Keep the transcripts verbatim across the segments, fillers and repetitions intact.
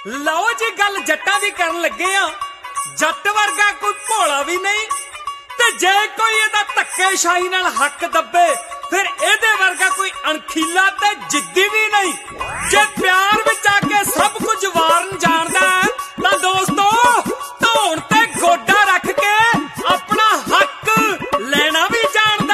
ਲਓ ਜੀ ਗੱਲ ਜੱਟਾਂ ਦੀ ਕਰਨ ਲੱਗੇ ਆ। ਜੱਟ ਵਰਗਾ ਕੋਈ ਭੋਲਾ ਵੀ ਨਹੀਂ ਤੇ ਜੇ ਕੋਈ ਇਹਦਾ ਧੱਕੇਸ਼ਾਹੀ ਨਾਲ ਹੱਕ ਦੱਬੇ ਫਿਰ ਇਹਦੇ ਵਰਗਾ ਕੋਈ ਅਣਖੀਲਾ ਤੇ ਜਿੱਦੀ ਵੀ ਨਹੀਂ। ਜੇ ਪਿਆਰ ਵਿੱਚ ਆ ਕੇ ਸਭ ਕੁਝ ਵਾਰਨ ਜਾਣਦਾ ਤਾਂ ਦੋਸਤੋ ਧੌਣ ਤੇ ਗੋਡਾ ਰੱਖ ਕੇ ਆਪਣਾ ਹੱਕ ਲੈਣਾ ਵੀ ਜਾਣਦਾ।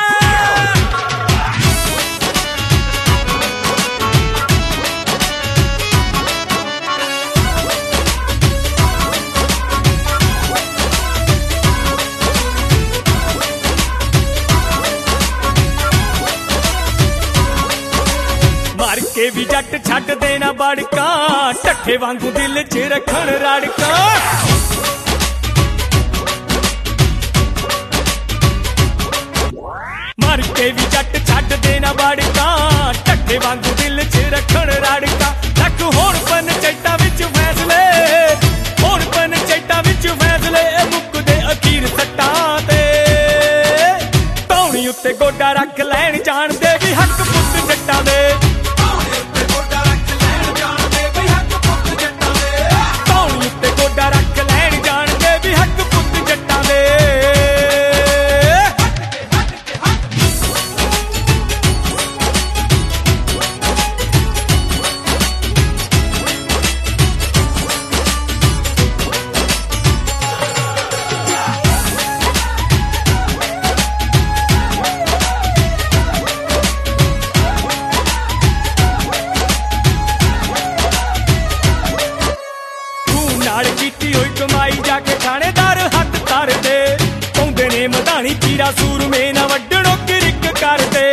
मार के भी जट छड्ड देना बड़का ढक्के वांगू दिल च रखण रड़का। मार के भी जट छड्ड देना बड़का ढक्के वांगू दिल च रखण रड़का। लक होण पंचायतां विच फैसले होण पंचायतां विच फैसले मुकदे अखीर सट्टां ते धौणी उत्ते गोडा रख लैण जाणदे भी हक पुत्त जट्टां दे। कमाई जाके थानेदार हथ धर दे पौंदे ने मधानी चीरा सूरमे ना वड्डणों किरिक कर दे।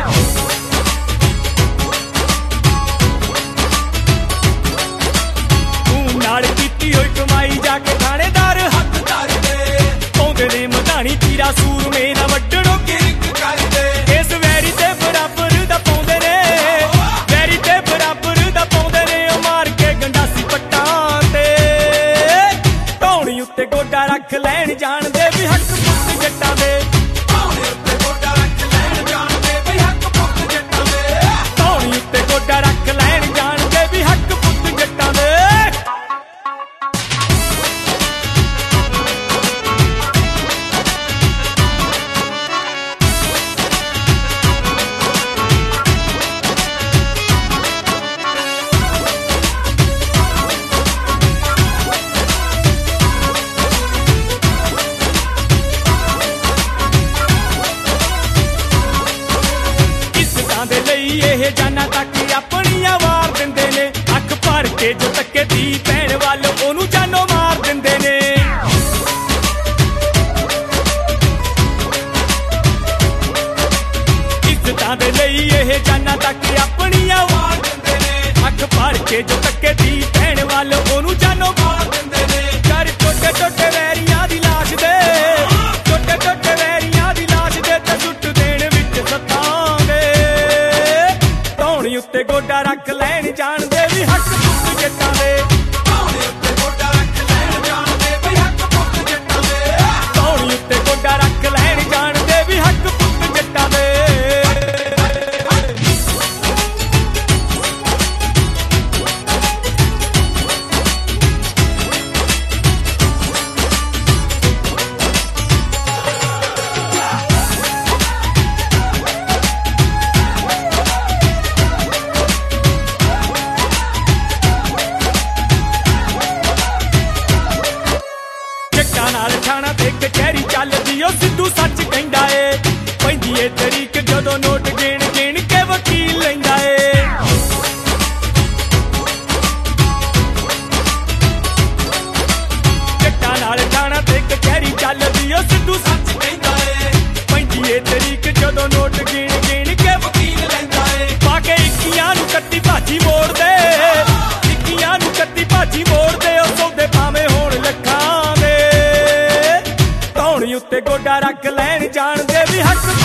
तू नाल कीती होई कमाई जाके थानेदार हथ धर दे पौंदे ने मधानी चीरा सूरमे ना वड्डणों किरिक कर दे। इस वैरी ते बराबर दा पौंदे ने वैरी ते बराबर दा पौंदे ने मार के गंडासी पट्टां ते उत्ते गोडा रख लैण जाणदे भी हक पुत्त जट्टां दे। धौणी उत्ते गोडा रख लैण जाणदे भी हक पुत्त जट्टां दे। धौणी उत्ते गोडा रख लैण जाणदे भी हक पुत्त जट्टां दे। ਇਹ ਜਾਨਾ ਤੱਕ ਆਪਣੀਆਂ ਵਾਰ ਦਿੰਦੇ ਨੇ ਅੱਖ ਭਰ ਕੇ ਜੋ ਤੱਕੇ ਦੀ ਭੈਣ ਵੱਲ ਉਹਨੂੰ ਜਾਨੋਂ ਮਾਰ ਦਿੰਦੇ ਨੇ। ਇੱਜ਼ਤਾਂ ਦੇ ਲਈ ਇਹ ਜਾਨਾ ਤੱਕ ਆਪਣੀਆਂ ਵਾਰ ਦਿੰਦੇ ਨੇ ਅੱਖ ਭਰ ਕੇ ਜੋ ਤੱਕੇ ਦੀ ਭੈਣ ਵੱਲ ਉਹਨੂੰ ਜਾਨੋਂ ਮਾਰ ਦਿੰਦੇ ਨੇ। ਕਰ ਛੋਟੇ ਛੋਟੇ ਵੈਰੀਆਂ ਦੀ ਲਾਸ਼ ਦੇ ਛੋਟੇ ਛੋਟੇ ਵੈਰੀਆਂ ਦੀ ਲਾਸ਼ ਦੇ ਤੇ ਸੁੱਟ ਦੇਣ ਵਿੱਚ ਸੱਤਾਂ उत्ते गोडा रख लैण जाणदे भी हक पुत्त जट्टां दे। धौणी उत्ते गोडा रख लैण जाणदे भी हक पुत्त जट्टां दे। धौणी उत्ते गोडा रख लैण जाणदे भी हक पुत्त जट्टां दे। कचहरी चलदी ओ सिद्धू सच कहंदा ए पैंदी ए तरीक जदों नोट गिण गिण के वकील लैंदा ए। जट्टां नाल ठाणा ते कचहरी चलदी ओ सिद्धू सच कहंदा ए पैंदी ए तरीक जदों नोट गिण गिण के वकील लैंदा ए। पाके इक्कियां नूं कत्ती भाजी मोड़ दे इक्कियां नूं कत्ती भाजी मोड़ दे ओ सौदे भावें होण लखां दे। धौणी उत्ते गोडा रख लैण जाणदे भी हक